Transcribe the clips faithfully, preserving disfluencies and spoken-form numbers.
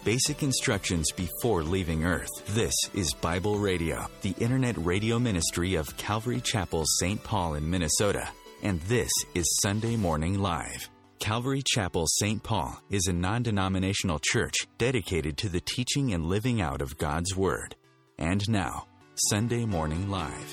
basic instructions before leaving Earth. This is Bible Radio, the internet radio ministry of Calvary Chapel, Saint Paul in Minnesota. And this is Sunday Morning Live. Calvary Chapel, Saint Paul is a non-denominational church dedicated to the teaching and living out of God's Word. And now, Sunday Morning Live.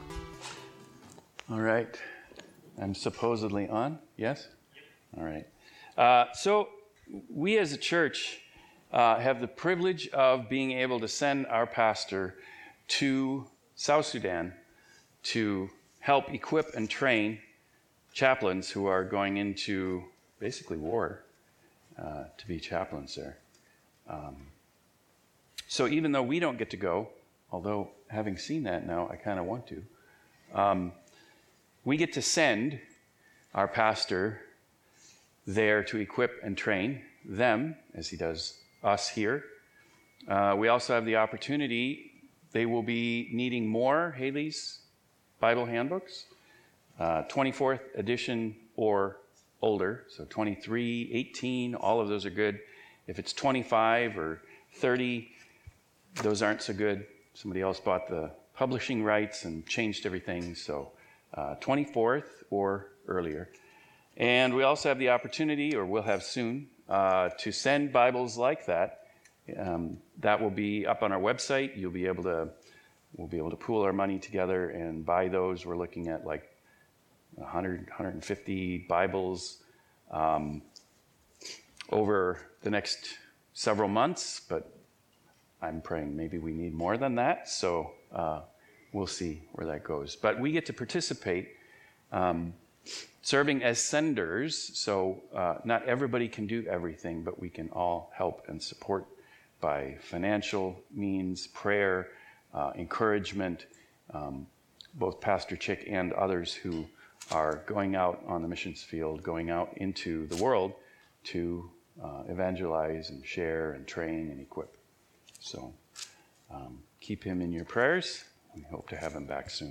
All right. I'm supposedly on? Yes? All right. Uh, so, we as a church uh, have the privilege of being able to send our pastor to South Sudan to help equip and train chaplains who are going into basically war uh, to be chaplains there. Um, so even though we don't get to go, although having seen that now, I kind of want to, um, we get to send our pastor there to equip and train them, as he does us here. Uh, we also have the opportunity, they will be needing more Haley's Bible handbooks. Uh, twenty-fourth edition or older, so twenty-three, eighteen, all of those are good. If it's twenty-five or thirty, those aren't so good. Somebody else bought the publishing rights and changed everything, so uh, twenty-fourth or earlier. And we also have the opportunity, or will have soon, uh, to send Bibles like that. Um, that will be up on our website. You'll be able to, we'll be able to pool our money together and buy those. We're looking at like one hundred, one hundred fifty Bibles um, over the next several months, but I'm praying maybe we need more than that, so uh, we'll see where that goes. But we get to participate um, serving as senders, so uh, not everybody can do everything, but we can all help and support by financial means, prayer, uh, encouragement, um, both Pastor Chick and others who are going out on the missions field, going out into the world to uh, evangelize and share and train and equip. So um, keep him in your prayers. We hope to have him back soon.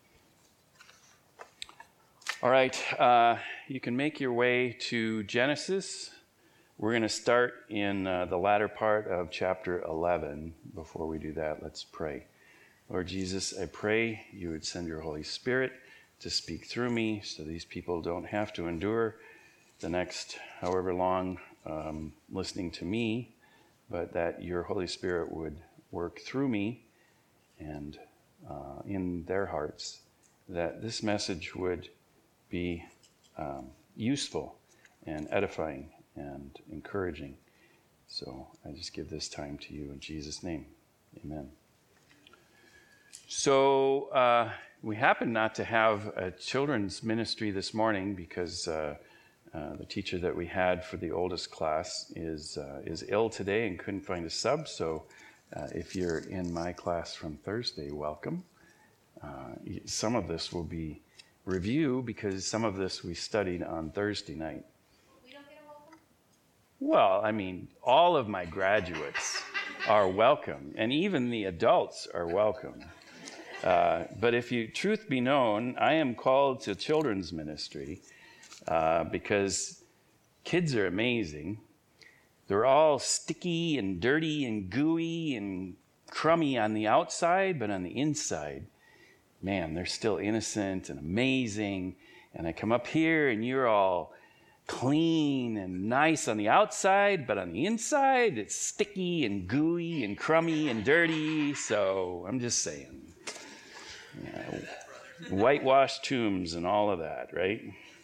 All right, uh, you can make your way to Genesis. We're going to start in uh, the latter part of chapter eleven. Before we do that, let's pray. Lord Jesus, I pray you would send your Holy Spirit to speak through me so these people don't have to endure the next however long um, listening to me, but that your Holy Spirit would work through me and uh, in their hearts, that this message would be um, useful and edifying and encouraging. So I just give this time to you in Jesus' name. Amen. So uh, we happen not to have a children's ministry this morning because uh, uh, the teacher that we had for the oldest class is uh, is ill today and couldn't find a sub. So uh, if you're in my class from Thursday, welcome. Uh, some of this will be review because some of this we studied on Thursday night. We don't get a welcome? Well, I mean, all of my graduates are welcome, and even the adults are welcome. Uh, but if you, truth be known, I am called to children's ministry uh, because kids are amazing. They're all sticky and dirty and gooey and crummy on the outside, but on the inside, man, they're still innocent and amazing. And I come up here and you're all clean and nice on the outside, but on the inside, it's sticky and gooey and crummy and dirty. So I'm just saying. Yeah, whitewashed tombs and all of that, right?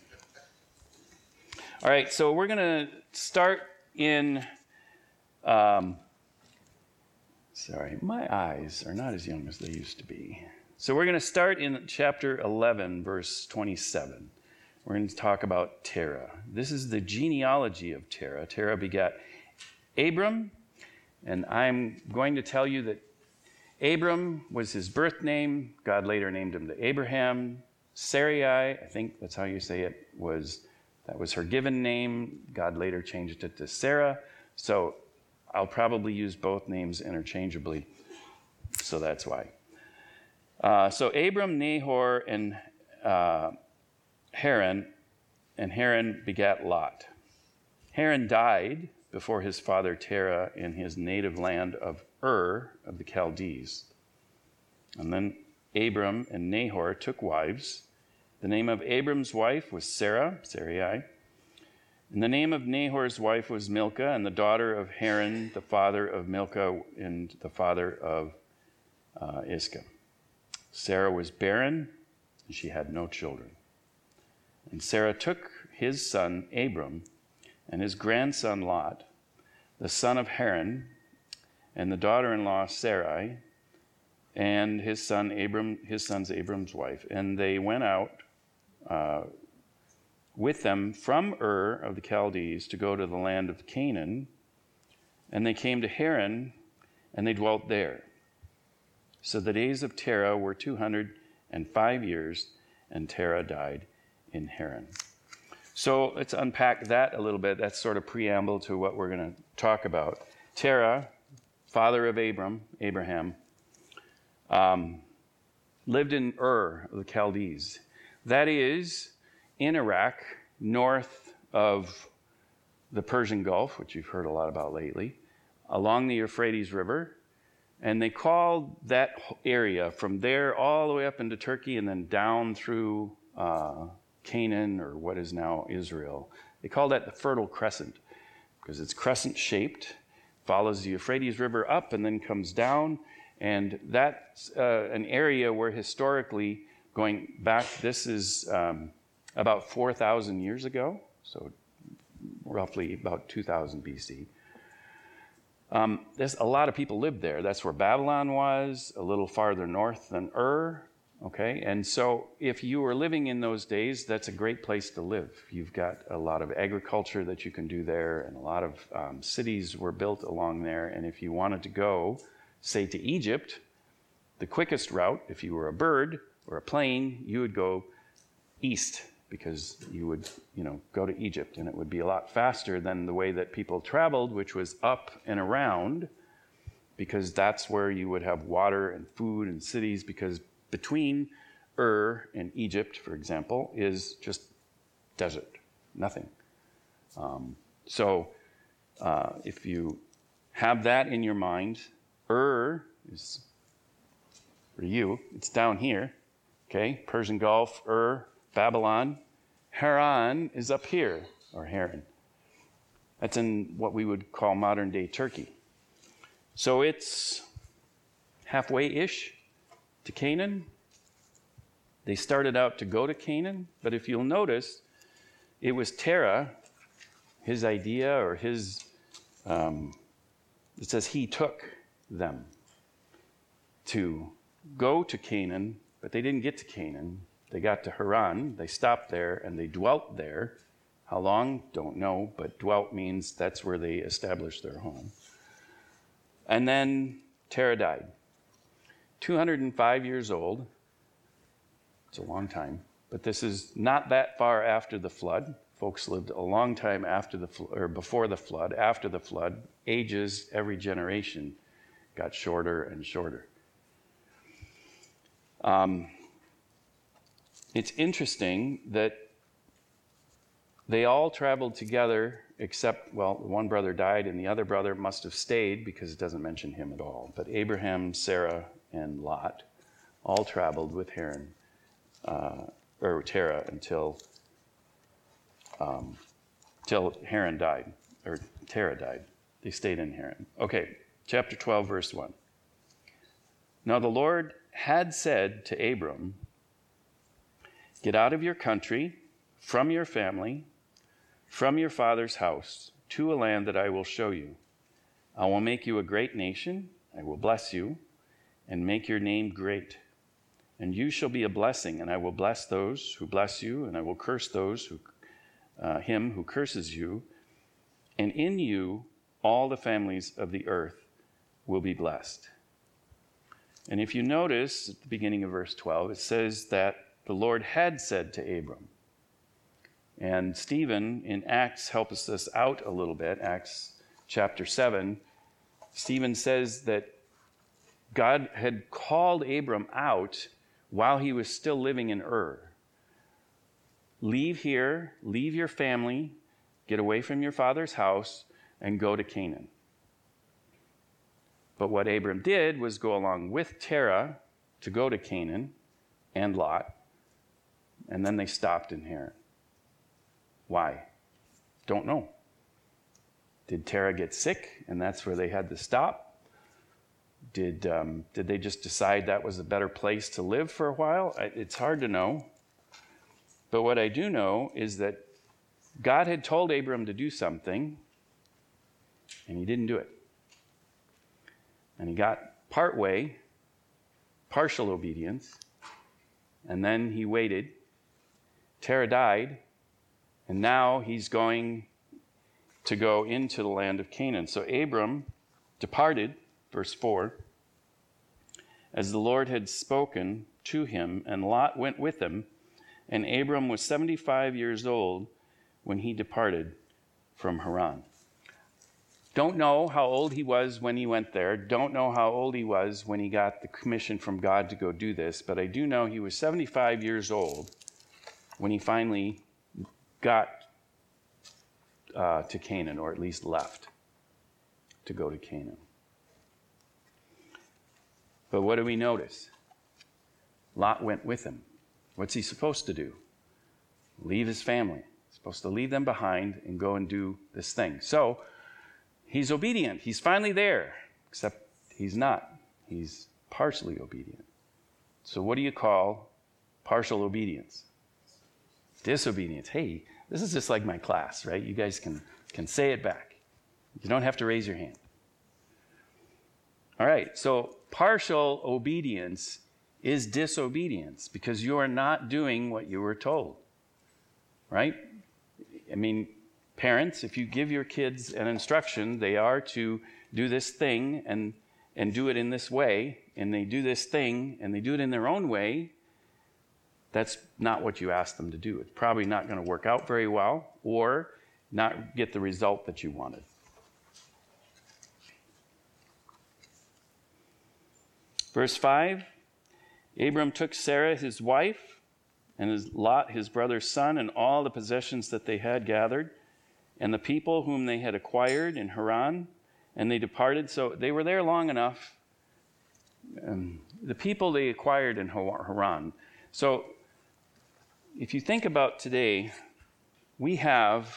All right, so we're going to start in, um, sorry, my eyes are not as young as they used to be. So we're going to start in chapter eleven, verse twenty-seven. We're going to talk about Terah. This is the genealogy of Terah. Terah begat Abram, and I'm going to tell you that Abram was his birth name. God later named him to Abraham. Sarai, I think that's how you say it, was that was her given name. God later changed it to Sarah. So I'll probably use both names interchangeably. So that's why. Uh, so Abram, Nahor, and uh, Haran, and Haran begat Lot. Haran died before his father Terah in his native land of Ur of the Chaldees. And then Abram and Nahor took wives. The name of Abram's wife was Sarah, Sarai, and the name of Nahor's wife was Milcah, and the daughter of Haran, the father of Milcah, and the father of uh, Iscah. Sarah was barren, and she had no children. And Sarah took his son Abram and his grandson Lot, the son of Haran, and the daughter-in-law Sarai, and his son Abram, his son's Abram's wife, and they went out uh, with them from Ur of the Chaldees to go to the land of Canaan, and they came to Haran, and they dwelt there. So the days of Terah were two hundred five years, and Terah died in Haran. So let's unpack that a little bit. That's sort of preamble to what we're going to talk about. Terah, father of Abram, Abraham, um, lived in Ur of the Chaldees. That is in Iraq, north of the Persian Gulf, which you've heard a lot about lately, along the Euphrates River. And they called that area from there all the way up into Turkey and then down through uh, Canaan, or what is now Israel. They call that the Fertile Crescent because it's crescent-shaped, follows the Euphrates River up and then comes down. And that's uh, an area where historically, going back, this is um, about four thousand years ago, so roughly about two thousand B C. Um, there's a lot of people lived there. That's where Babylon was, a little farther north than Ur, okay? And so if you were living in those days, that's a great place to live. You've got a lot of agriculture that you can do there, and a lot of um, cities were built along there. And if you wanted to go, say, to Egypt, the quickest route, if you were a bird or a plane, you would go east, because you would, you know, go to Egypt, and it would be a lot faster than the way that people traveled, which was up and around, because that's where you would have water and food and cities, because between Ur and Egypt, for example, is just desert, nothing. Um, so uh, if you have that in your mind, Ur is, for you, it's down here, okay? Persian Gulf, Ur, Babylon. Haran is up here, or Haran. That's in what we would call modern-day Turkey. So it's halfway-ish to Canaan. They started out to go to Canaan, but if you'll notice, it was Terah, his idea, or his, um, it says he took them to go to Canaan, but they didn't get to Canaan. They got to Haran, they stopped there, and they dwelt there. How long? Don't know, but dwelt means that's where they established their home. And then Terah died. two hundred five years old. It's a long time, but this is not that far after the flood. Folks lived a long time after the fl- or before the flood, after the flood. Ages, every generation got shorter and shorter. Um, It's interesting that they all traveled together except, well, one brother died and the other brother must have stayed because it doesn't mention him at all. But Abraham, Sarah, and Lot all traveled with Haran, uh, or Terah until, um, till Haran died, or Terah died. They stayed in Haran. Okay, chapter twelve, verse one. Now the Lord had said to Abram, "Get out of your country, from your family, from your father's house, to a land that I will show you. I will make you a great nation. I will bless you and make your name great. And you shall be a blessing, and I will bless those who bless you, and I will curse those who, uh, him who curses you. And in you all the families of the earth will be blessed." And if you notice at the beginning of verse twelve, it says that the Lord had said to Abram. And Stephen in Acts helps us out a little bit. Acts chapter seven, Stephen says that God had called Abram out while he was still living in Ur. Leave here, leave your family, get away from your father's house, and go to Canaan. But what Abram did was go along with Terah to go to Canaan and Lot, and then they stopped in Haran. Why? Don't know. Did Terah get sick, and that's where they had to stop? Did um, did they just decide that was a better place to live for a while? I, it's hard to know. But what I do know is that God had told Abram to do something, and he didn't do it. And he got part way, partial obedience, and then he waited. Terah died, and now he's going to go into the land of Canaan. So Abram departed, verse four, as the Lord had spoken to him, and Lot went with him, and Abram was seventy-five years old when he departed from Haran. Don't know how old he was when he went there. Don't know how old he was when he got the commission from God to go do this, but I do know he was seventy-five years old when he finally got uh, to Canaan, or at least left to go to Canaan. But what do we notice? Lot went with him. What's he supposed to do? Leave his family. He's supposed to leave them behind and go and do this thing. So he's obedient. He's finally there, except he's not. He's partially obedient. So what do you call partial obedience? Disobedience. Hey, this is just like my class, right? You guys can, can say it back. You don't have to raise your hand. All right, so partial obedience is disobedience because you are not doing what you were told, right? I mean, parents, if you give your kids an instruction, they are to do this thing and, and do it in this way, and they do this thing and they do it in their own way, that's not what you asked them to do. It's probably not going to work out very well or not get the result that you wanted. Verse five, Abram took Sarah his wife and his Lot his brother's son and all the possessions that they had gathered and the people whom they had acquired in Haran, and they departed. So they were there long enough. Um, the people they acquired in Haran. So if you think about today, we have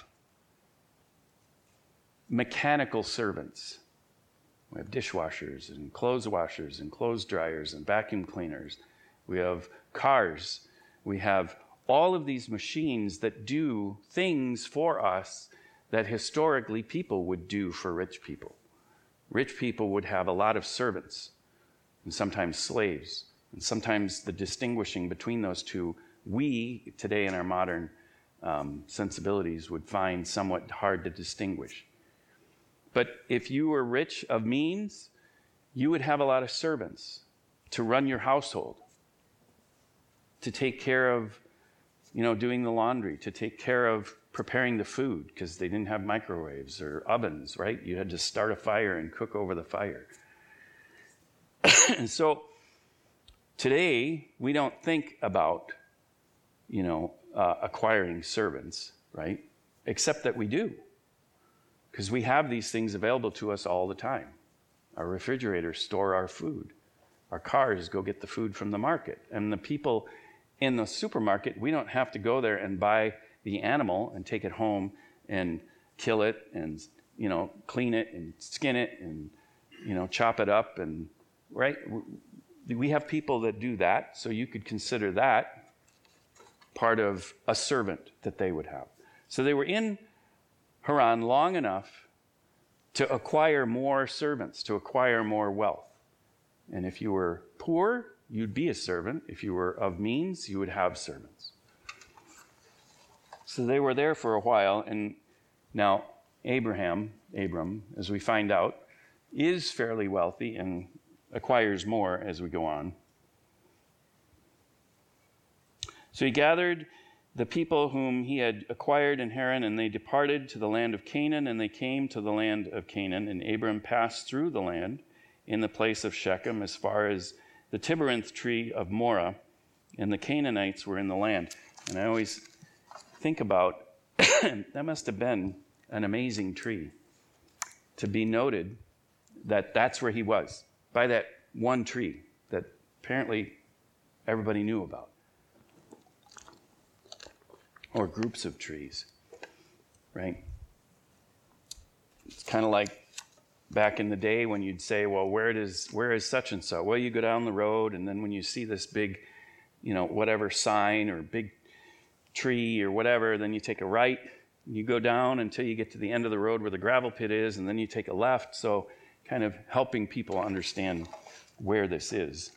mechanical servants. We have dishwashers and clothes washers and clothes dryers and vacuum cleaners. We have cars. We have all of these machines that do things for us that historically people would do for rich people. Rich people would have a lot of servants and sometimes slaves. And sometimes the distinguishing between those two, we today in our modern um, sensibilities would find somewhat hard to distinguish. But if you were rich of means, you would have a lot of servants to run your household, to take care of, you know, doing the laundry, to take care of preparing the food, because they didn't have microwaves or ovens, right? You had to start a fire and cook over the fire. And so today, we don't think about, you know, uh, acquiring servants, right? Except that we do. Because we have these things available to us all the time. Our refrigerators store our food. Our cars go get the food from the market. And the people in the supermarket, we don't have to go there and buy the animal and take it home and kill it and, you know, clean it and skin it and, you know, chop it up and, right? We have people that do that, so you could consider that part of a servant that they would have. So they were in Haran long enough to acquire more servants, to acquire more wealth. And if you were poor, you'd be a servant. If you were of means, you would have servants. So they were there for a while, and now Abraham, Abram, as we find out, is fairly wealthy and acquires more as we go on. So he gathered the people whom he had acquired in Haran, and they departed to the land of Canaan, and they came to the land of Canaan, and Abram passed through the land in the place of Shechem as far as the terebinth tree of Moreh, and the Canaanites were in the land. And I always think about, that must have been an amazing tree. to be noted that that's where he was, by that one tree that apparently everybody knew about, or groups of trees, right? It's kind of like back in the day when you'd say, well, where does where is such and so? Well, you go down the road, and then when you see this big, you know, whatever sign or big tree or whatever, then you take a right, and you go down until you get to the end of the road where the gravel pit is, and then you take a left. So kind of helping people understand where this is.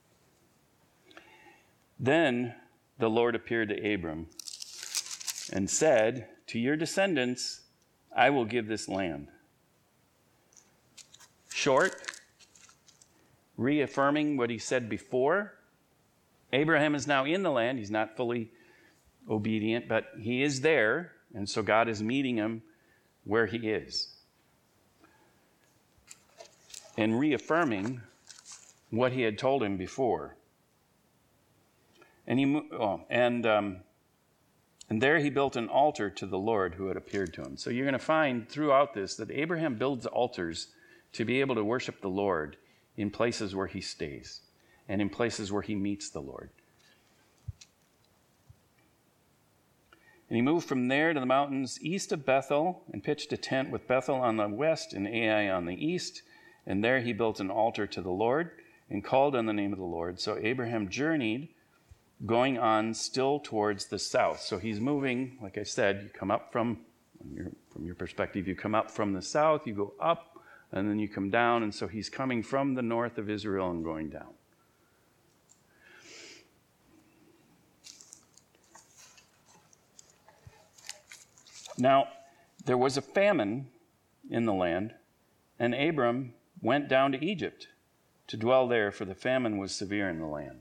Then the Lord appeared to Abram and said, to your descendants, I will give this land. Short, reaffirming what he said before. Abraham is now in the land. He's not fully obedient, but he is there. And so God is meeting him where he is. And reaffirming what he had told him before. And he oh, and um, and there he built an altar to the Lord who had appeared to him. So you're going to find throughout this that Abraham builds altars to be able to worship the Lord in places where he stays and in places where he meets the Lord. And he moved from there to the mountains east of Bethel and pitched a tent with Bethel on the west and Ai on the east. And there he built an altar to the Lord and called on the name of the Lord. So Abraham journeyed, going on still towards the south. So he's moving, like I said, you come up from, your, from your perspective, you come up from the south, you go up, and then you come down. And so he's coming from the north of Israel and going down. Now, there was a famine in the land, and Abram went down to Egypt to dwell there, for the famine was severe in the land.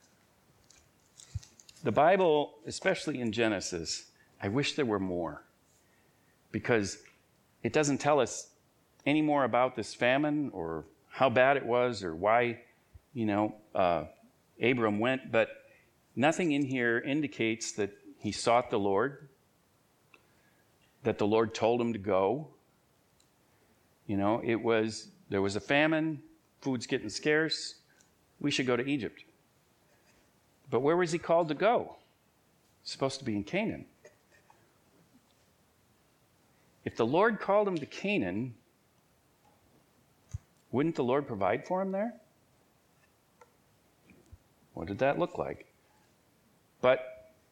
The Bible, especially in Genesis, I wish there were more, because it doesn't tell us any more about this famine or how bad it was or why, you know, uh, Abram went, but nothing in here indicates that he sought the Lord, that the Lord told him to go. You know, it was, there was a famine, food's getting scarce, we should go to Egypt. But where was he called to go? He's supposed to be in Canaan. If the Lord called him to Canaan, wouldn't the Lord provide for him there? What did that look like? But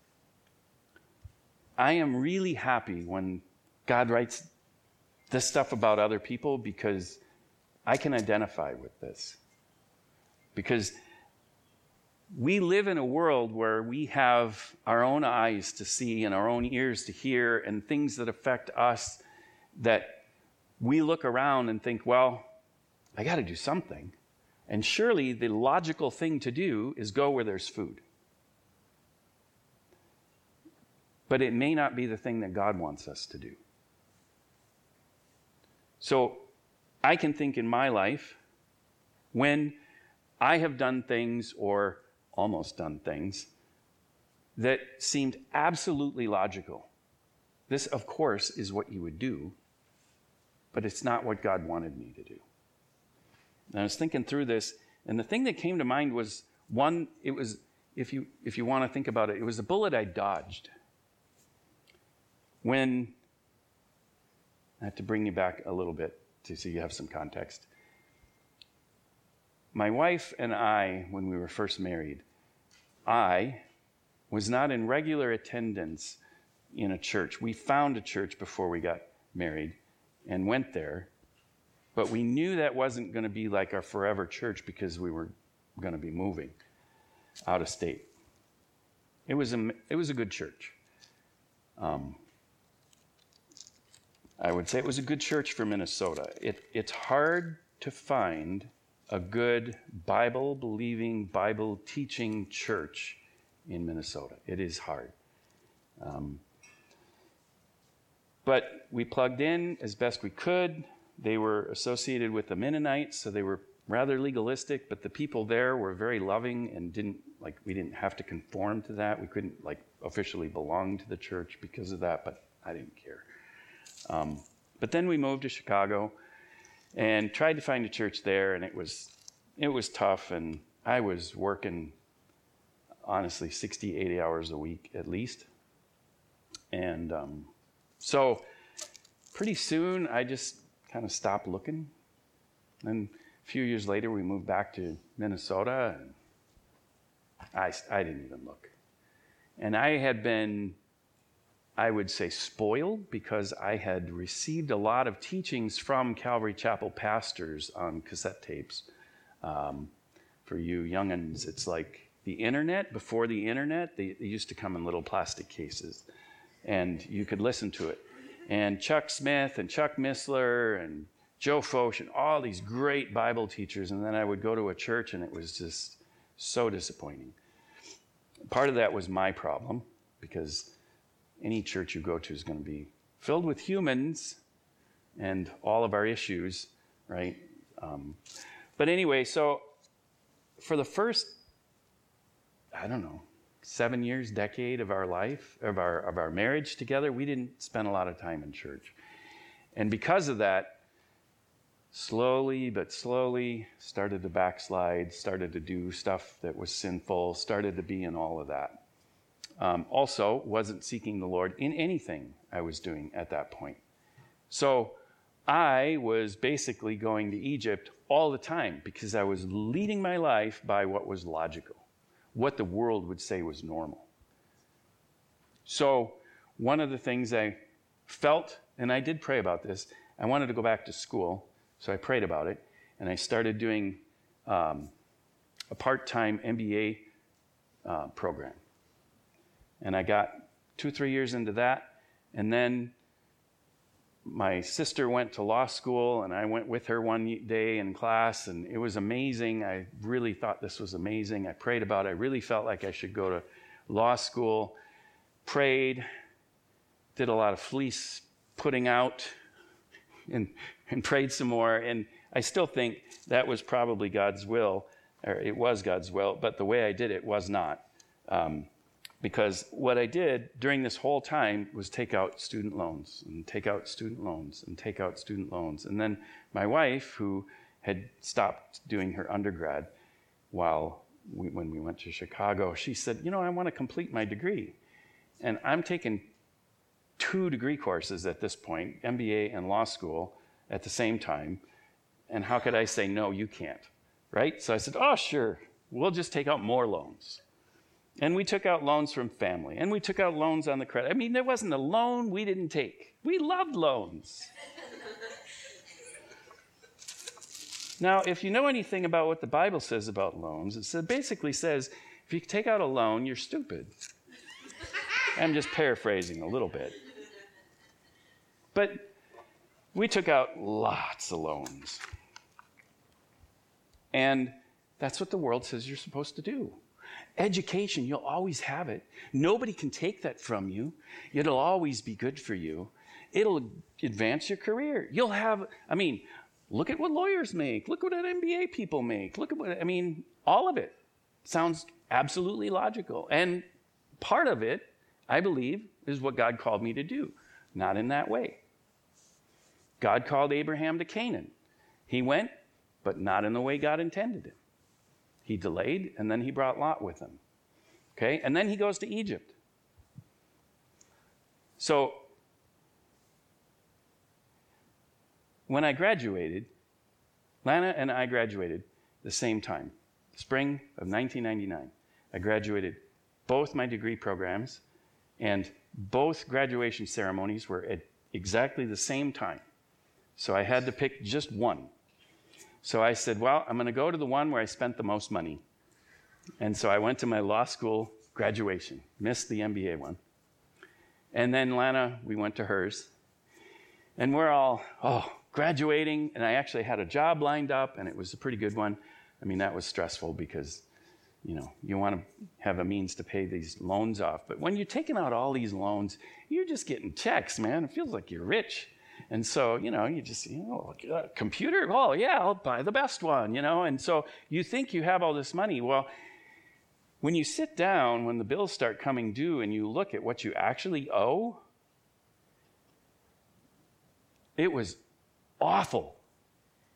I am really happy when God writes this stuff about other people, because I can identify with this. Because we live in a world where we have our own eyes to see and our own ears to hear and things that affect us, that we look around and think, well, I got to do something. And surely the logical thing to do is go where there's food. But it may not be the thing that God wants us to do. So I can think in my life, when I have done things or almost done things that seemed absolutely logical. This, of course, is what you would do, but it's not what God wanted me to do. And I was thinking through this, and the thing that came to mind was one, it was, if you if you want to think about it, it was a bullet I dodged. When, I have to bring you back a little bit to so you have some context. My wife and I, when we were first married, I was not in regular attendance in a church. We found a church before we got married and went there, but we knew that wasn't going to be like our forever church because we were going to be moving out of state. It was a, it was a good church. Um, I would say it was a good church for Minnesota. It, it's hard to find a good Bible-believing, Bible-teaching church in Minnesota. It is hard. Um, but we plugged in as best we could. They were associated with the Mennonites, so they were rather legalistic, but the people there were very loving and didn't, like, we didn't have to conform to that. We couldn't, like, officially belong to the church because of that, but I didn't care. Um, but then we moved to Chicago, and tried to find a church there, and it was it was tough, and I was working, honestly, sixty, eighty hours a week at least. And um, so pretty soon I just kind of stopped looking. And a few years later we moved back to Minnesota, and I, I didn't even look. And I had been, I would say, spoiled because I had received a lot of teachings from Calvary Chapel pastors on cassette tapes. Um, for you young'uns, it's like the internet. Before the internet, they, they used to come in little plastic cases, and you could listen to it. And Chuck Smith and Chuck Missler and Joe Focht and all these great Bible teachers, and then I would go to a church, and it was just so disappointing. Part of that was my problem, because any church you go to is going to be filled with humans and all of our issues, right? Um, but anyway, so for the first, I don't know, seven years, decade of our life, of our of our marriage together, we didn't spend a lot of time in church. And because of that, slowly but slowly started to backslide, started to do stuff that was sinful, started to be in all of that. Um, also, wasn't seeking the Lord in anything I was doing at that point. So I was basically going to Egypt all the time because I was leading my life by what was logical, what the world would say was normal. So one of the things I felt, and I did pray about this, I wanted to go back to school, so I prayed about it, and I started doing um, a part-time M B A uh, program. And I got two, three years into that, and then my sister went to law school, and I went with her one day in class, and it was amazing. I really thought this was amazing. I prayed about it. I really felt like I should go to law school. Prayed, did a lot of fleece putting out, and, and prayed some more. And I still think that was probably God's will, or it was God's will, but the way I did it was not. Um, Because what I did during this whole time was take out student loans and take out student loans and take out student loans. And then my wife, who had stopped doing her undergrad while we, when we went to Chicago, she said, you know, I want to complete my degree. And I'm taking two degree courses at this point, M B A and law school, at the same time. And how could I say, no, you can't, right? So I said, oh, sure, we'll just take out more loans. And we took out loans from family, and we took out loans on the credit. I mean, there wasn't a loan we didn't take. We loved loans. Now, if you know anything about what the Bible says about loans, it basically says, if you take out a loan, you're stupid. I'm just paraphrasing a little bit. But we took out lots of loans. And that's what the world says you're supposed to do. Education, you'll always have it. Nobody can take that from you. It'll always be good for you. It'll advance your career. You'll have, I mean, look at what lawyers make. Look what M B A people make. Look at what, I mean, all of it sounds absolutely logical. And part of it, I believe, is what God called me to do. Not in that way. God called Abraham to Canaan. He went, but not in the way God intended it. He delayed, and then he brought Lot with him. Okay? And then he goes to Egypt. So, when I graduated, Lana and I graduated the same time, spring of nineteen ninety-nine. I graduated both my degree programs, and both graduation ceremonies were at exactly the same time. So I had to pick just one. So I said, well, I'm going to go to the one where I spent the most money. And so I went to my law school graduation, missed the M B A one. And then Lana, we went to hers. And we're all, oh, graduating. And I actually had a job lined up, and it was a pretty good one. I mean, that was stressful because, you know, you want to have a means to pay these loans off. But when you're taking out all these loans, you're just getting checks, man. It feels like you're rich. And so, you know, you just, you know, computer, oh, yeah, I'll buy the best one, you know. And so you think you have all this money. Well, when you sit down, when the bills start coming due and you look at what you actually owe, it was awful.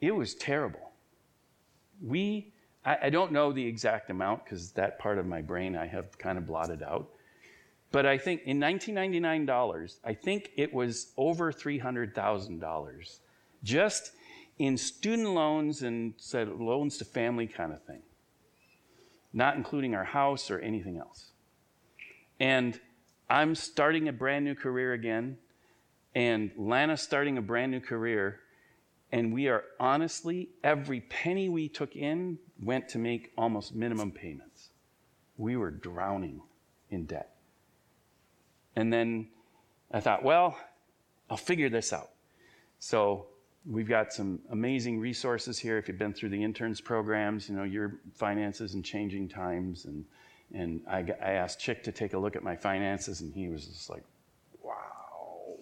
it was terrible. We, I, I don't know the exact amount because that part of my brain I have kind of blotted out. But I think in nineteen ninety-nine dollars, I think it was over three hundred thousand dollars just in student loans and said loans to family kind of thing, not including our house or anything else. And I'm starting a brand new career again, and Lana's starting a brand new career, and we are honestly, every penny we took in went to make almost minimum payments. We were drowning in debt. And then I thought, well, I'll figure this out. So we've got some amazing resources here. If you've been through the interns programs, you know, your finances and changing times. And and I, I asked Chick to take a look at my finances, and he was just like, wow.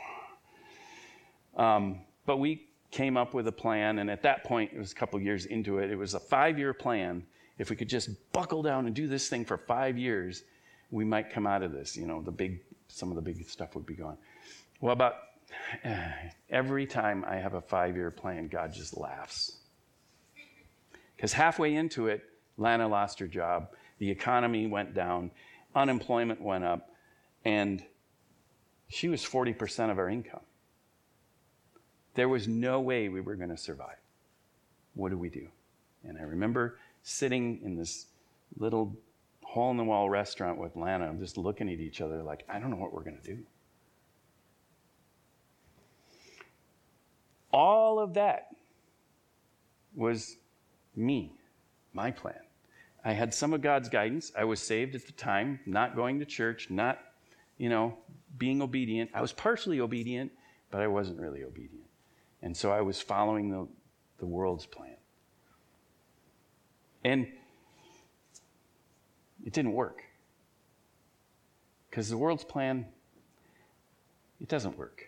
Um, but we came up with a plan, and at that point, it was a couple years into it. It was a five-year plan. If we could just buckle down and do this thing for five years, we might come out of this, you know, the big, some of the big stuff would be gone. Well, about uh, every time I have a five-year plan, God just laughs. Because halfway into it, Lana lost her job, the economy went down, unemployment went up, and she was forty percent of our income. There was no way we were going to survive. What do we do? And I remember sitting in this little hole-in-the-wall restaurant with Lana, just looking at each other like, I don't know what we're going to do. All of that was me, my plan. I had some of God's guidance. I was saved at the time, not going to church, not, you know, being obedient. I was partially obedient, but I wasn't really obedient. And so I was following the, the world's plan. And it didn't work. Because the world's plan, it doesn't work.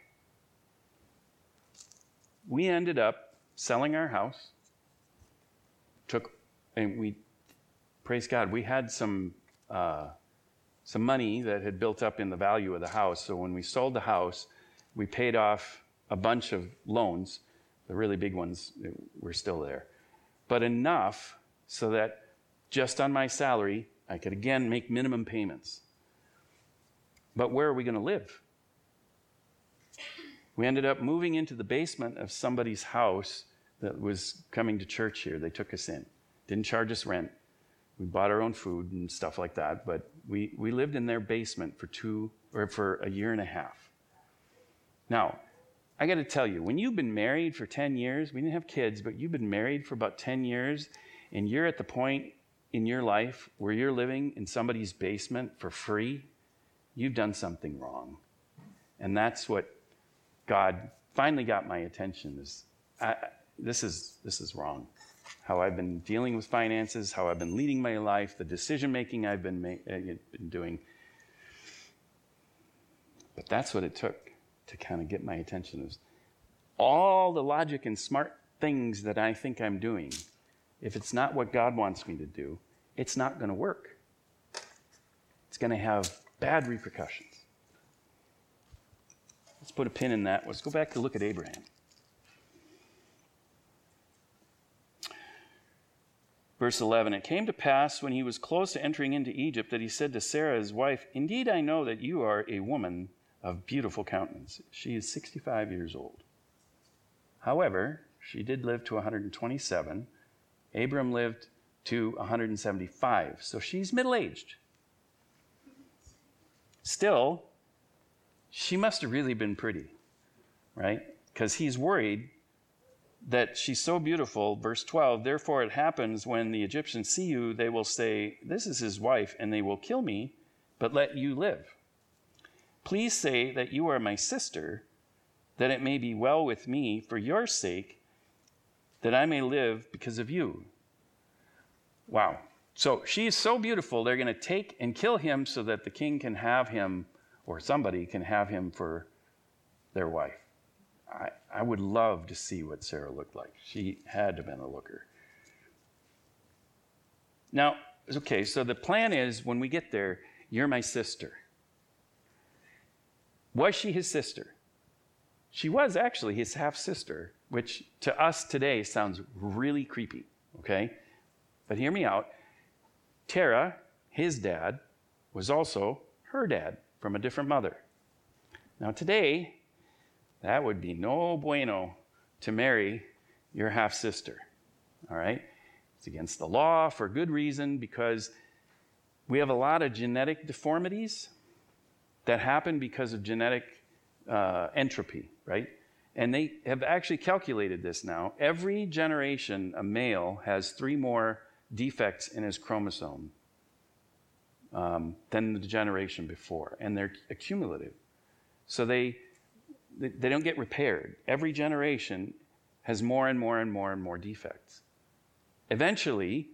We ended up selling our house. Took, and we, praise God, we had some uh, some money that had built up in the value of the house. So when we sold the house, we paid off a bunch of loans. The really big ones were still there. But enough so that just on my salary, I could again make minimum payments. But where are we going to live? We ended up moving into the basement of somebody's house that was coming to church here. They took us in. Didn't charge us rent. We bought our own food and stuff like that. But we, we lived in their basement for two or for a year and a half. Now, I got to tell you, when you've been married for ten years, we didn't have kids, but you've been married for about ten years, and you're at the point in your life where you're living in somebody's basement for free, you've done something wrong. And that's what God finally got my attention is, I, this is this is wrong. How I've been dealing with finances, how I've been leading my life, the decision-making I've been, ma- uh, been doing. But that's what it took to kind of get my attention is all the logic and smart things that I think I'm doing. If it's not what God wants me to do, it's not going to work. It's going to have bad repercussions. Let's put a pin in that. Let's go back to look at Abraham. Verse eleven, it came to pass when he was close to entering into Egypt that he said to Sarah, his wife, indeed I know that you are a woman of beautiful countenance. She is sixty-five years old. However, she did live to one hundred twenty-seven. Abram lived to one hundred seventy-five, so she's middle-aged. Still, she must have really been pretty, right? Because he's worried that she's so beautiful. Verse twelve, therefore it happens when the Egyptians see you, they will say, this is his wife, and they will kill me, but let you live. Please say that you are my sister, that it may be well with me for your sake, that I may live because of you. Wow. So she is so beautiful, they're going to take and kill him so that the king can have him, or somebody can have him for their wife. I, I would love to see what Sarah looked like. She had to have been a looker. Now, okay, so the plan is when we get there, you're my sister. Was she his sister? She was actually his half-sister, which to us today sounds really creepy, okay? But hear me out. Terah, his dad, was also her dad from a different mother. Now today, that would be no bueno to marry your half-sister, all right? It's against the law for good reason, because we have a lot of genetic deformities that happen because of genetic uh, entropy, right? And they have actually calculated this now. Every generation, a male has three more defects in his chromosome um, than the generation before, and they're accumulative. So they, they they don't get repaired. Every generation has more and more and more and more defects. Eventually,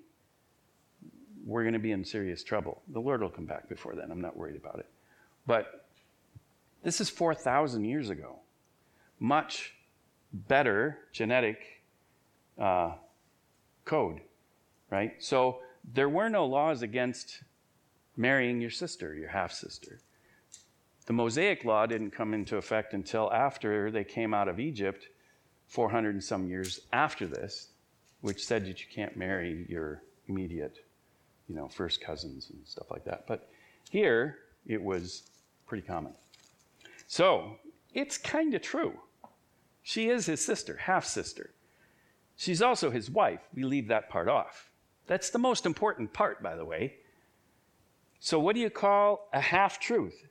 we're going to be in serious trouble. The Lord will come back before then. I'm not worried about it. But this is four thousand years ago. Much better genetic uh, code, right? So there were no laws against marrying your sister, your half-sister. The Mosaic law didn't come into effect until after they came out of Egypt, four hundred and some years after this, which said that you can't marry your immediate, you know, first cousins and stuff like that. But here, it was pretty common. So, it's kind of true. She is his sister, half-sister. She's also his wife. We leave that part off. That's the most important part, by the way. So what do you call a half-truth?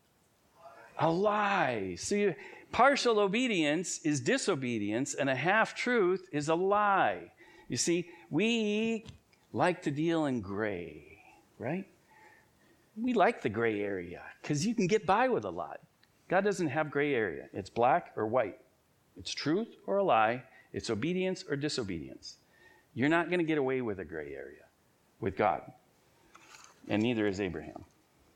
A lie. So you, partial obedience is disobedience, and a half-truth is a lie. You see, we like to deal in gray, right? We like the gray area because you can get by with a lot. God doesn't have gray area. It's black or white. It's truth or a lie. It's obedience or disobedience. You're not going to get away with a gray area with God. And neither is Abraham.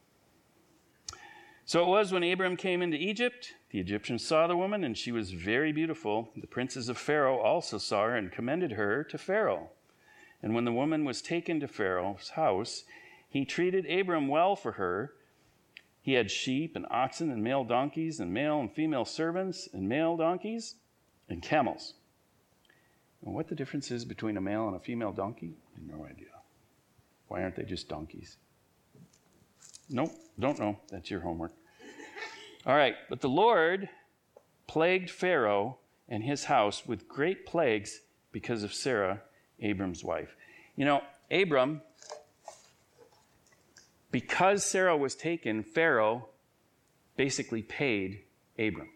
So it was when Abram came into Egypt, the Egyptians saw the woman, and she was very beautiful. The princes of Pharaoh also saw her and commended her to Pharaoh. And when the woman was taken to Pharaoh's house, he treated Abram well for her. He had sheep and oxen and male donkeys and male and female servants and male donkeys and camels. And what the difference is between a male and a female donkey? I have no idea. Why aren't they just donkeys? Nope, don't know. That's your homework. All right, but the Lord plagued Pharaoh and his house with great plagues because of Sarah, Abram's wife. You know, Abram, because Sarah was taken, Pharaoh basically paid Abram.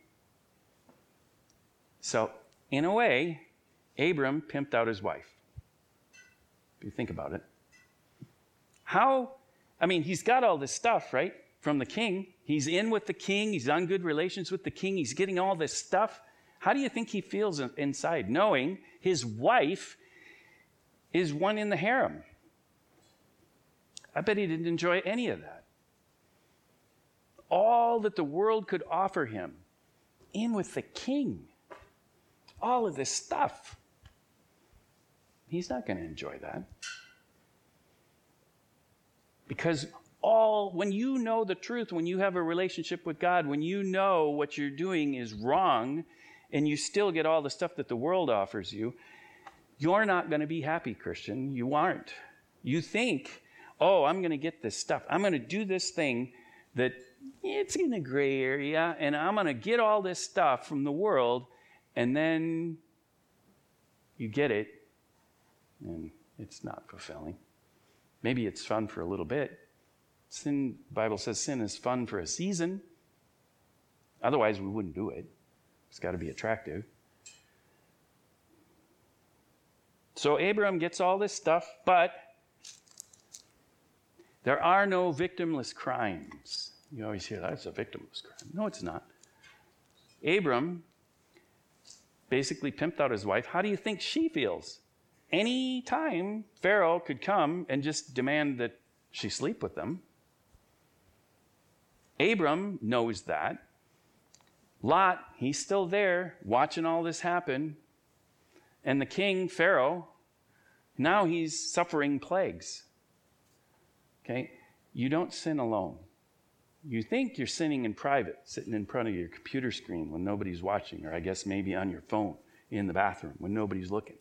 So, in a way, Abram pimped out his wife. If you think about it. How, I mean, he's got all this stuff, right, from the king. He's in with the king. He's on good relations with the king. He's getting all this stuff. How do you think he feels inside, knowing his wife is one in the harem? I bet he didn't enjoy any of that. All that the world could offer him, in with the king. All of this stuff. He's not going to enjoy that. Because all, when you know the truth, when you have a relationship with God, when you know what you're doing is wrong, and you still get all the stuff that the world offers you, you're not going to be happy, Christian. You aren't. You think, oh, I'm going to get this stuff. I'm going to do this thing that it's in a gray area, and I'm going to get all this stuff from the world, and then you get it, and it's not fulfilling. Maybe it's fun for a little bit. Sin, the Bible says sin is fun for a season. Otherwise, we wouldn't do it. It's got to be attractive. So Abram gets all this stuff, but there are no victimless crimes. You always hear that's a victimless crime. No, it's not. Abram basically pimped out his wife. How do you think she feels? Any time Pharaoh could come and just demand that she sleep with them. Abram knows that. Lot, he's still there watching all this happen. And the king, Pharaoh, now he's suffering plagues. Okay? You don't sin alone. You think you're sinning in private, sitting in front of your computer screen when nobody's watching, or I guess maybe on your phone in the bathroom when nobody's looking.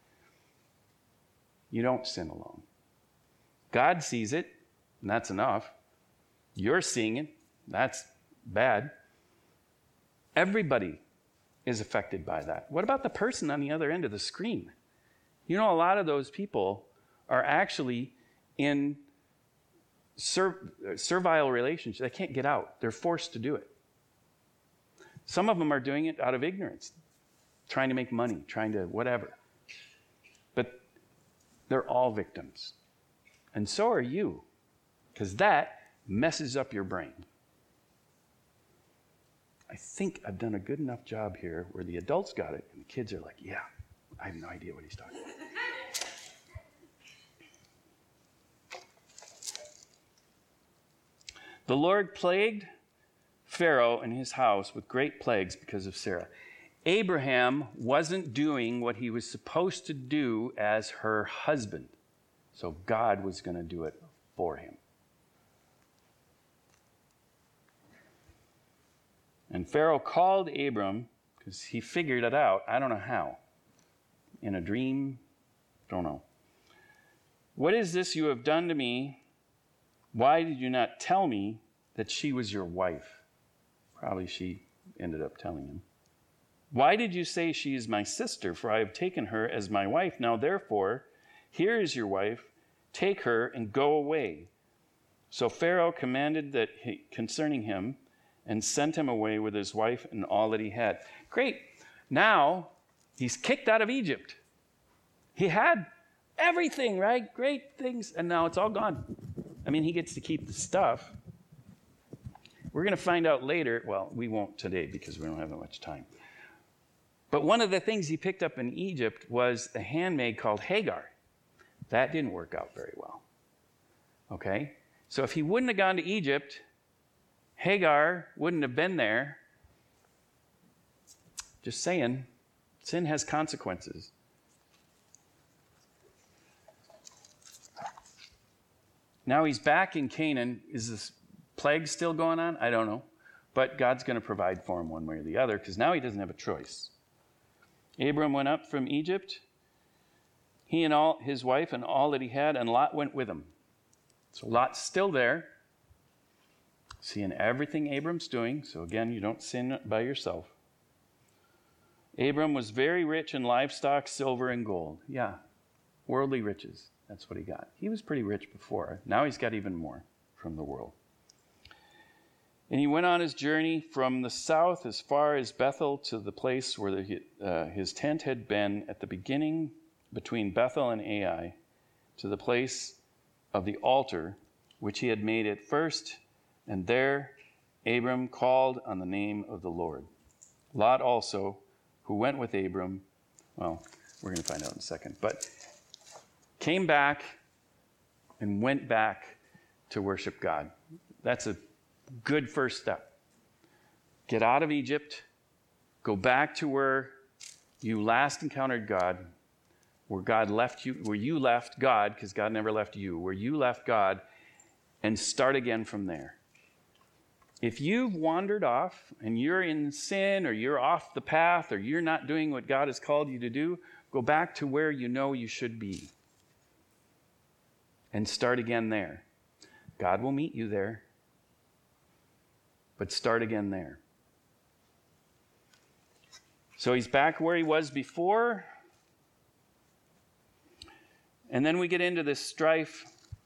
You don't sin alone. God sees it, and that's enough. You're seeing it, that's bad. Everybody is affected by that. What about the person on the other end of the screen? You know, a lot of those people are actually in ser- servile relationships. They can't get out. They're forced to do it. Some of them are doing it out of ignorance, trying to make money, trying to whatever. But they're all victims. And so are you, because that messes up your brain. I think I've done a good enough job here where the adults got it and the kids are like, yeah, I have no idea what he's talking about. The Lord plagued Pharaoh and his house with great plagues because of Sarah. Abraham wasn't doing what he was supposed to do as her husband. So God was going to do it for him. And Pharaoh called Abram because he figured it out. I don't know how. In a dream? Don't know. What is this you have done to me? Why did you not tell me that she was your wife? Probably she ended up telling him. Why did you say she is my sister? For I have taken her as my wife. Now therefore, here is your wife. Take her and go away. So Pharaoh commanded that he, concerning him, and sent him away with his wife and all that he had. Great. Now he's kicked out of Egypt. He had everything, right? Great things. And now it's all gone. I mean, he gets to keep the stuff. We're going to find out later. Well, we won't today because we don't have that much time. But one of the things he picked up in Egypt was a handmaid called Hagar. That didn't work out very well. Okay? So if he wouldn't have gone to Egypt, Hagar wouldn't have been there. Just saying, sin has consequences. Now he's back in Canaan. Is this plague still going on? I don't know. But God's going to provide for him one way or the other because now he doesn't have a choice. Abram went up from Egypt, he and all his wife and all that he had, and Lot went with him. So Lot's still there, seeing everything Abram's doing. So again, you don't sin by yourself. Abram was very rich in livestock, silver, and gold. Yeah, worldly riches. That's what he got. He was pretty rich before. Now he's got even more from the world. And he went on his journey from the south as far as Bethel to the place where the, uh, his tent had been at the beginning between Bethel and Ai, to the place of the altar which he had made at first. And there Abram called on the name of the Lord. Lot also, who went with Abram, well, we're going to find out in a second, but came back and went back to worship God. That's a good first step. Get out of Egypt, go back to where you last encountered God, where God left you, where you left God, because God never left you, where you left God, and start again from there. If you've wandered off and you're in sin or you're off the path or you're not doing what God has called you to do, go back to where you know you should be and start again there. God will meet you there, but start again there. So he's back where he was before. And then we get into this strife.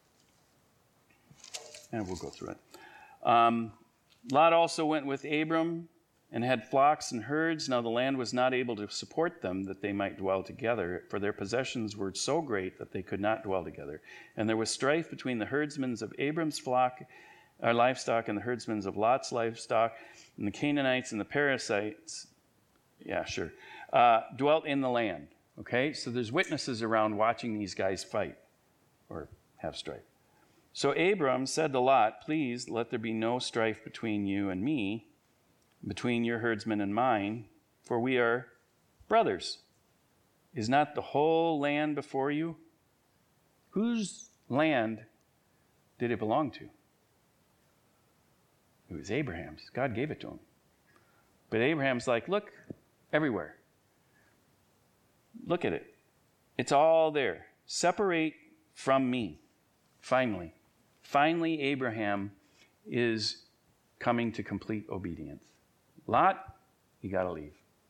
And we'll go through it. Um, Lot also went with Abram and had flocks and herds. Now the land was not able to support them that they might dwell together, for their possessions were so great that they could not dwell together. And there was strife between the herdsmen of Abram's flock, or livestock, and the herdsmen of Lot's livestock, and the Canaanites and the Perizzites, yeah, sure, uh, dwelt in the land. Okay, so there's witnesses around watching these guys fight or have strife. So Abram said to Lot, please let there be no strife between you and me, between your herdsmen and mine, for we are brothers. Is not the whole land before you? Whose land did it belong to? It was Abraham's. God gave it to him. But Abraham's like, look, everywhere. Look at it. It's all there. Separate from me. Finally. Finally, Abraham is coming to complete obedience. Lot, you got to leave.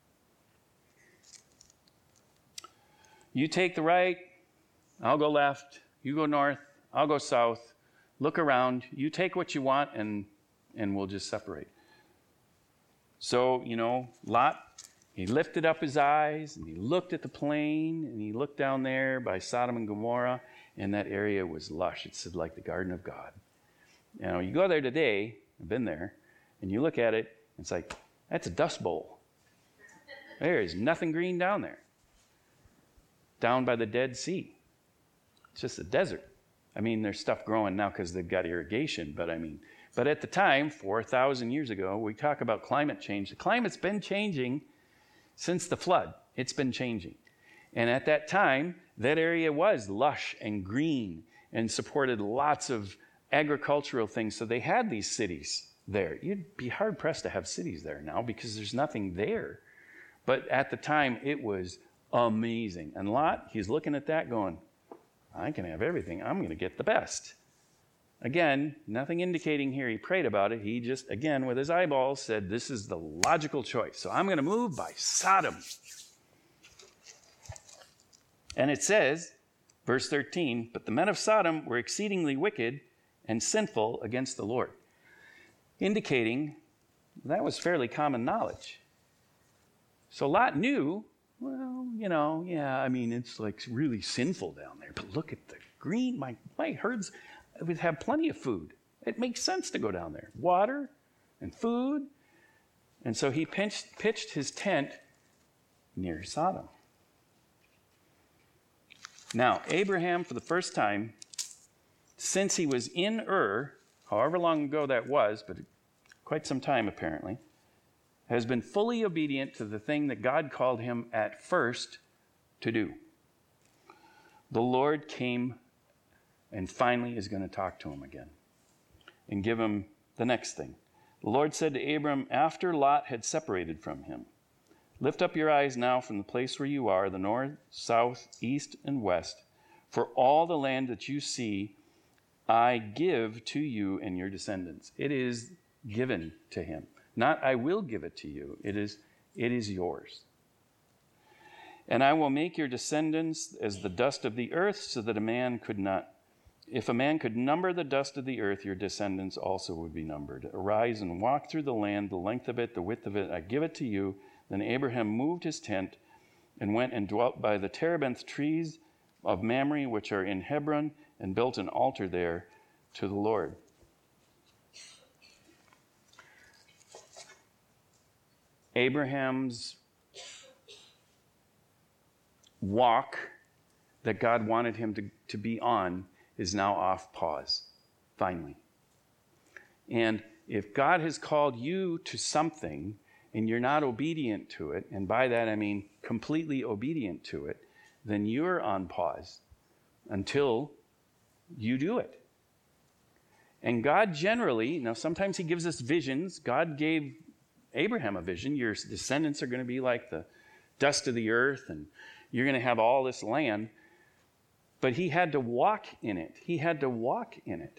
You take the right, I'll go left. You go north, I'll go south. Look around. You take what you want, and and we'll just separate. So, you know, Lot, he lifted up his eyes, and he looked at the plain, and he looked down there by Sodom and Gomorrah, and that area was lush. It said like the Garden of God. You know, you go there today, I've been there, and you look at it, it's like, that's a dust bowl. There is nothing green down there. Down by the Dead Sea. It's just a desert. I mean, there's stuff growing now because they've got irrigation, but I mean, but at the time, four thousand years ago, we talk about climate change. The climate's been changing since the flood. It's been changing. And at that time, that area was lush and green and supported lots of agricultural things. So they had these cities there. You'd be hard-pressed to have cities there now because there's nothing there. But at the time, it was amazing. And Lot, he's looking at that going, I can have everything. I'm going to get the best. Again, nothing indicating here he prayed about it. He just, again, with his eyeballs said, this is the logical choice. So I'm going to move by Sodom. And it says, verse thirteen, but the men of Sodom were exceedingly wicked and sinful against the Lord. Indicating that was fairly common knowledge. So Lot knew, well, you know, yeah, I mean, it's like really sinful down there. But look at the green. My, my herds would have plenty of food. It makes sense to go down there. Water and food. And so he pitched, pitched his tent near Sodom. Now, Abraham, for the first time, since he was in Ur, however long ago that was, but quite some time apparently, has been fully obedient to the thing that God called him at first to do. The Lord came and finally is going to talk to him again and give him the next thing. The Lord said to Abram after Lot had separated from him, lift up your eyes now from the place where you are, the north, south, east, and west, for all the land that you see, I give to you and your descendants. It is given to him. Not, I will give it to you. It is, it is yours. And I will make your descendants as the dust of the earth, so that a man could not, if a man could number the dust of the earth, your descendants also would be numbered. Arise and walk through the land, the length of it, the width of it. I give it to you. Then Abraham moved his tent and went and dwelt by the terebinth trees of Mamre, which are in Hebron, and built an altar there to the Lord. Abraham's walk that God wanted him to, to be on is now off pause, finally. And if God has called you to something and you're not obedient to it, and by that I mean completely obedient to it, then you're on pause until you do it. And God generally, now sometimes he gives us visions. God gave Abraham a vision. Your descendants are going to be like the dust of the earth, and you're going to have all this land. But he had to walk in it. He had to walk in it.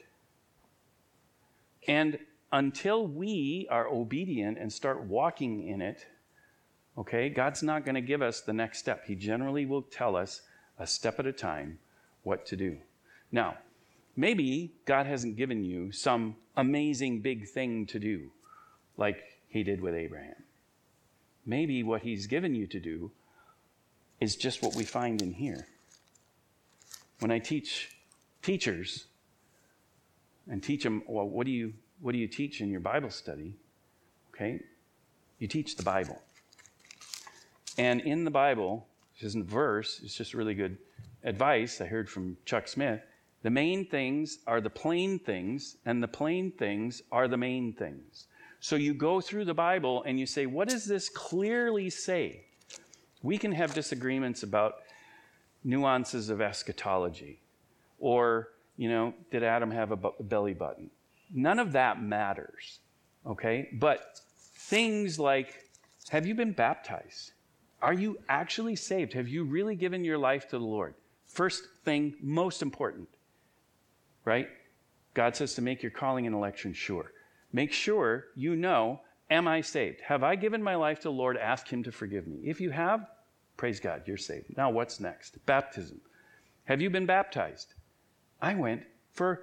And until we are obedient and start walking in it, okay, God's not going to give us the next step. He generally will tell us a step at a time what to do. Now, maybe God hasn't given you some amazing big thing to do, like he did with Abraham. Maybe what he's given you to do is just what we find in here. When I teach teachers and teach them, well, what do you what do you teach in your Bible study? Okay, you teach the Bible. And in the Bible, this isn't a verse, it's just really good advice I heard from Chuck Smith. The main things are the plain things, and the plain things are the main things. So you go through the Bible and you say, what does this clearly say? We can have disagreements about nuances of eschatology. Or, you know, did Adam have a bu- belly button? None of that matters. okay? But things like, have you been baptized? Are you actually saved? Have you really given your life to the Lord? First thing, most important, right? God says to make your calling and election sure. Make sure you know, am I saved? Have I given my life to the Lord? Ask him to forgive me. If you have, praise God, you're saved. Now what's next? Baptism. Have you been baptized? I went for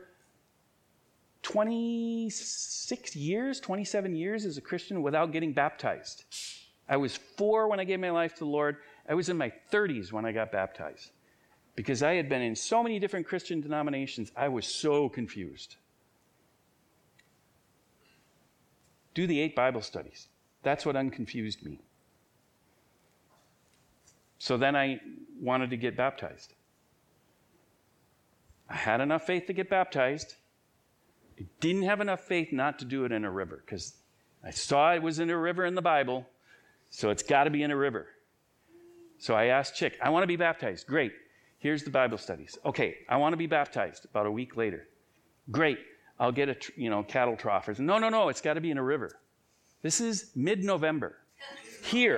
twenty-six years, twenty-seven years as a Christian without getting baptized. I was four when I gave my life to the Lord. I was in my thirties when I got baptized. Because I had been in so many different Christian denominations, I was so confused. Do the eight Bible studies. That's what unconfused me. So then I wanted to get baptized. I had enough faith to get baptized. I didn't have enough faith not to do it in a river, because I saw it was in a river in the Bible, so it's got to be in a river. So I asked Chick, I want to be baptized. Great. Here's the Bible studies. Okay, I want to be baptized. About a week later. Great. I'll get a, you know, cattle trough. No, no, no, it's got to be in a river. This is mid-November. Here.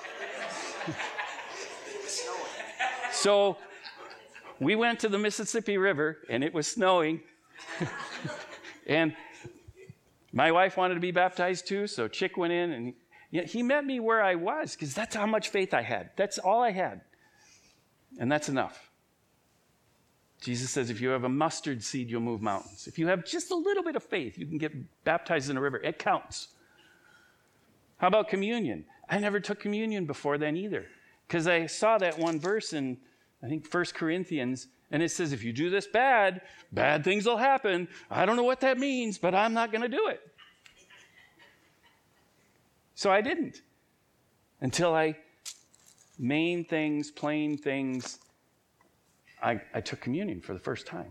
So we went to the Mississippi River, and it was snowing. And my wife wanted to be baptized too, so Chick went in, and you know, he met me where I was, because that's how much faith I had. That's all I had. And that's enough. Jesus says, if you have a mustard seed, you'll move mountains. If you have just a little bit of faith, you can get baptized in a river. It counts. How about communion? I never took communion before then either, because I saw that one verse in, I think, First Corinthians, and it says, if you do this bad, bad things will happen. I don't know what that means, but I'm not going to do it. So I didn't. Until I, main things, plain things, I, I took communion for the first time.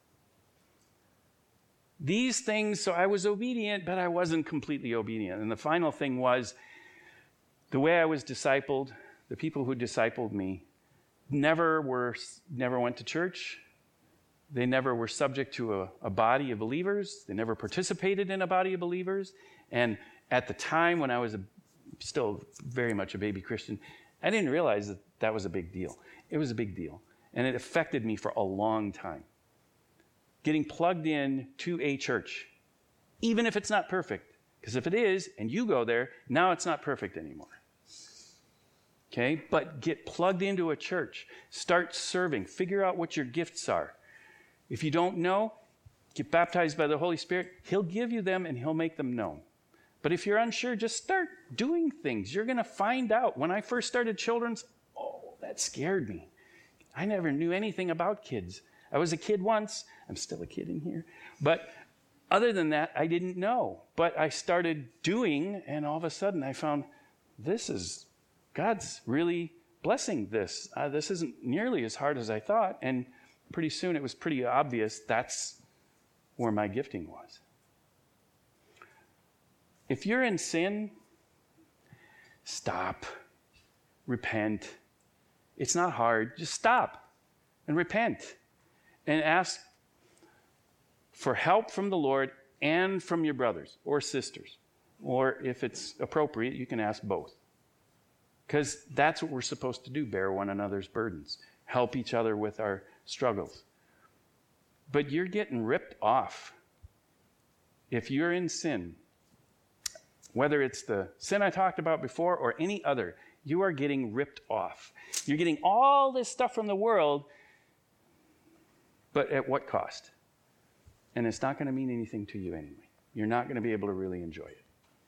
These things, so I was obedient, but I wasn't completely obedient. And the final thing was, the way I was discipled, the people who discipled me, never were, never went to church. They never were subject to a, a body of believers. They never participated in a body of believers. And at the time when I was a, still very much a baby Christian, I didn't realize that that was a big deal. It was a big deal. And it affected me for a long time. Getting plugged in to a church, even if it's not perfect. Because if it is, and you go there, now it's not perfect anymore. Okay, but get plugged into a church. Start serving. Figure out what your gifts are. If you don't know, get baptized by the Holy Spirit. He'll give you them and he'll make them known. But if you're unsure, just start doing things. You're going to find out. When I first started children's, oh, that scared me. I never knew anything about kids. I was a kid once. I'm still a kid in here. But other than that, I didn't know. But I started doing, and all of a sudden I found this is... God's really blessing this. Uh, this isn't nearly as hard as I thought. And pretty soon it was pretty obvious that's where my gifting was. If you're in sin, stop. Repent. It's not hard. Just stop and repent. And ask for help from the Lord and from your brothers or sisters. Or if it's appropriate, you can ask both. Because that's what we're supposed to do, bear one another's burdens, help each other with our struggles. But you're getting ripped off. If you're in sin, whether it's the sin I talked about before or any other, you are getting ripped off. You're getting all this stuff from the world, but at what cost? And it's not going to mean anything to you anyway. You're not going to be able to really enjoy it.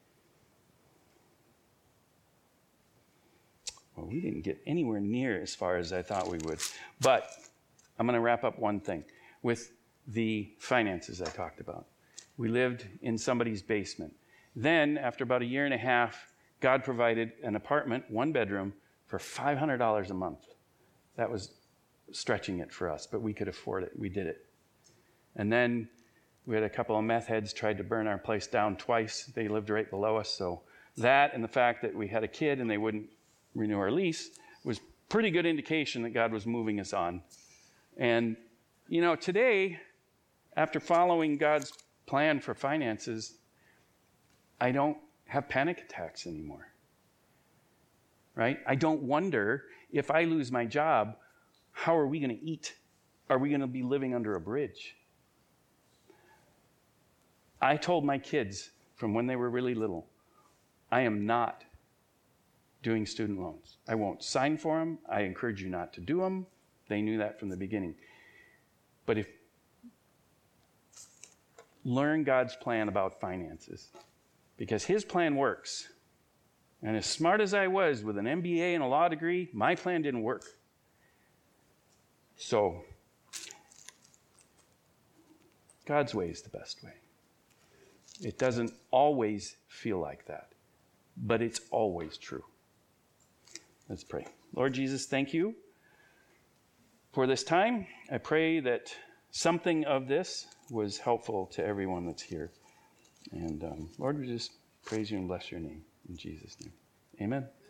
Well, we didn't get anywhere near as far as I thought we would. But I'm going to wrap up one thing with the finances I talked about. We lived in somebody's basement. Then, after about a year and a half, God provided an apartment, one bedroom, for five hundred dollars a month. That was stretching it for us, but we could afford it. We did it. And then we had a couple of meth heads tried to burn our place down twice. They lived right below us. So that and the fact that we had a kid and they wouldn't renew our lease was pretty good indication that God was moving us on. And, you know, today, after following God's plan for finances, I don't have panic attacks anymore. Right? I don't wonder if I lose my job, how are we going to eat? Are we going to be living under a bridge? I told my kids from when they were really little, I am not doing student loans. I won't sign for them. I encourage you not to do them. They knew that from the beginning. But if learn God's plan about finances, because his plan works. And as smart as I was with an M B A and a law degree, my plan didn't work. So, God's way is the best way. It doesn't always feel like that, but it's always true. Let's pray. Lord Jesus, thank you for this time. I pray that something of this was helpful to everyone that's here. And um, Lord, we just praise you and bless your name. In Jesus' name. Amen.